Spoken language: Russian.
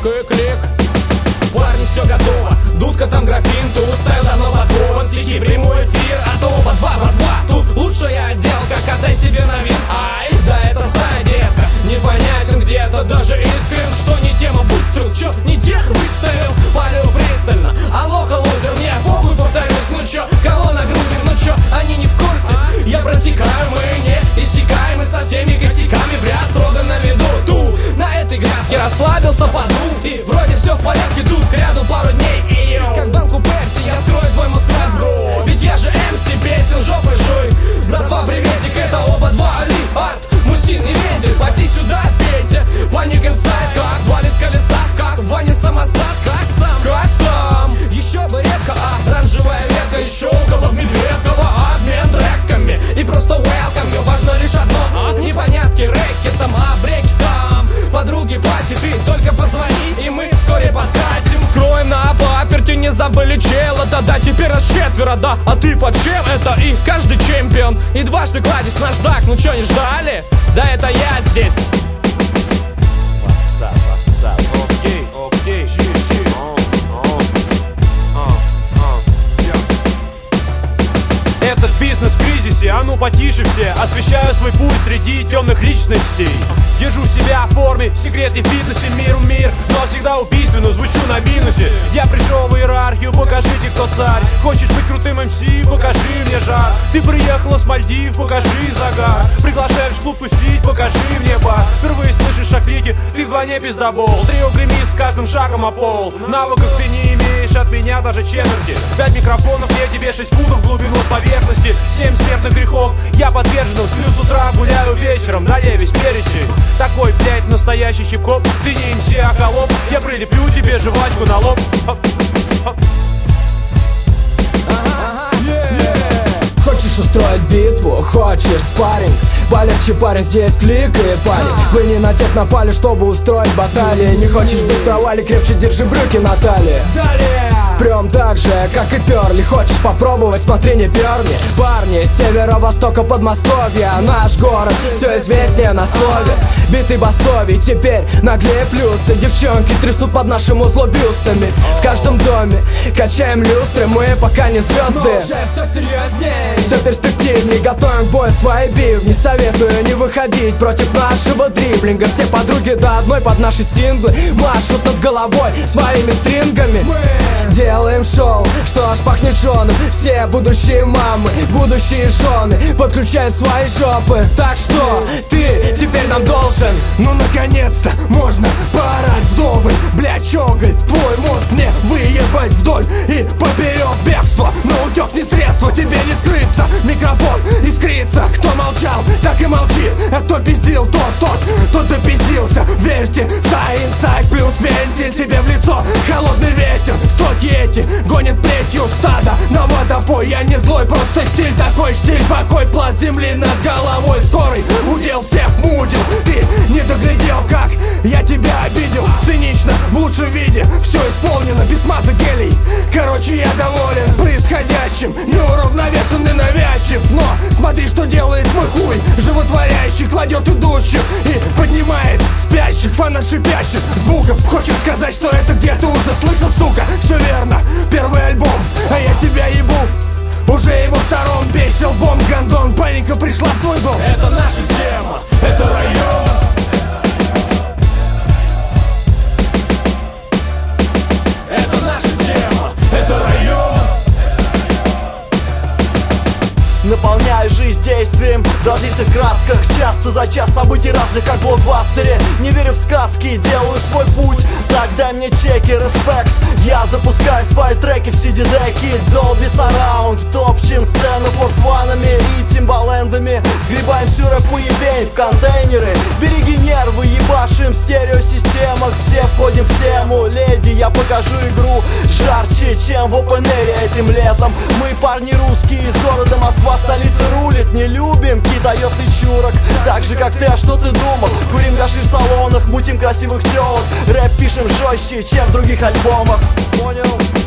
и клик. Парни, все готово, дудка там графин, тут стайл давно подкован. Сики, прямой эфир, а то братва, тут лучшая отделка, отдай себе на вин. Ай, да это знает детка, непонятен где-то даже искрен. Что не тема выстрел, чё не тех выставил. Палю пристально, алоха лузер, мне похуй, повторюсь, ну чё, кого нагрузим, ну чё, они не в курсе. Я просекаю, мы не иссякаем, и со всеми косяками брят строго на виду. Тут на этой грядке расслабился, подул, и вроде все в порядке. Тут к ряду пару дней, и как банку Пепси я строю твой мозг бро. Ведь я же МС, песен жопой жуй. Братва, приветик, это оба два Али, Арт, Мусин и Вендель. Паси сюда, пейте, паник инсайд, как валит с колеса, как Ваня самосад, как сам. Еще бы редко, оранжевая ветка, еще у кого в Медведково обмен треками. И просто welcome, важно лишь одно, непонятки, рэки там, брейки там. Подруги, пати, ты только позвони, и мы вскоре подкатим. Скроем на паперти, не забыли чела. Да, теперь нас четверо, да, а ты под чем? Это и каждый чемпион, и дважды кладезь наждак. Ну чё, не ждали? Да это я здесь. Окей, Этот бизнес в кризисе, а ну потише все. Освещаю свой путь среди темных личностей. Держу себя в форме, секретный фитнесе, мир, но всегда убийственно звучу на минусе. Я пришел в иерархию, покажите, кто царь. Хочешь быть крутым МС, покажи мне жар. Ты приехала с Мальдив, покажи загар. Приглашаешь в клуб тусить, покажи мне бар. Впервые слышишь оклики, ты вдвойне пиздобол. Трио гремит с каждым шагом о пол. Навыков ты не имеешь от меня даже четверти. 5 микрофонов, я тебе 6 футов в глубину с поверхности. 7 смертных грехов, я подвержен. Сплю с утра, гуляю вечером, далее весь перечень. Такой, блядь, настоящий хип-хоп. Ты не МС, а холоп. Я прилеплю тебе жвачку на лоб. Хочешь устроить битву, хочешь спарринг? Полегче, парень, здесь клик и парень. Вы не на тех напали, чтобы устроить баталии. Не хочешь быть в провале, крепче держи брюки на талии. Далее! Прям так же, как и перли. Хочешь попробовать, смотри, не перни. Парни с северо-востока Подмосковья. Наш город все известнее на слове. Биты басови, теперь наглее плюсы. Девчонки трясут под нашим узлом бюстами. В каждом доме качаем люстры. Мы пока не звезды, но уже все серьезней, все перспективней. Готовим к бою свои бивни. Советую не выходить против нашего дриблинга. Все подруги до одной под наши синглы машут над головой своими стрингами. Мы делаем шоу, что аж пахнет жоном. Все будущие мамы, будущие жены подключают свои жопы. Так что ты теперь нам должен. Ну наконец-то можно поорать вдоволь. Бля, чоголь, твой мозг мне выебать вдоль и поперек. Бегство, но утек не средство, тебе не скрыться. Микрофон искрится, кто молчал, так и молчит. А кто пиздил, тот запиздился. Верьте, сайт плюс вентиль тебе в лицо. Холодный ветер, строки эти гонит плетью стада на водопой. Я не злой, просто стиль такой, штиль, покой. Пласт земли над головой, скорый удел всех мудил. Ты не доглядел, как я тебя обидел. Цинично, в лучшем виде, все исполнено, без смазок гелей. Короче, я доволен происходящим, неуравновешенный, навязчив. Но смотри, что делает мой хуй, животворящий, кладет идущих и поднимает спящих. Фанат шипящих звуков хочет сказать, что это где-то уже слышал, сука. Все верно, первый альбом, а я тебя ебу. Уже его втором бесил бомб, гондон. Паника пришла в твой дом. Это наша тема, это район. Это наша тема, это район. Наполняю жизнь действием в различных красках. Часто за час событий разных, как в блокбастере. Не верю в сказки, делаю свой путь. Так дай мне чеки, респект. Я запускаю свои треки в CD-деки. Dolby Surround, топчем сцену форсванами и тимбалендами. Сгребаем всю рэп-уебень в контейнеры. Береги нервы, ебашим в стереосистемах. Все входим в тему, леди, я покажу игру жарче, чем в open-air этим летом. Мы парни русские из города Москва, столица рулит. Не любим китаёс и чурок, так же как ты, а что ты думал? Курим гаши в салонах, мутим красивых тёлок. Рэп пишем жестче, чем в других альбомах. Понял?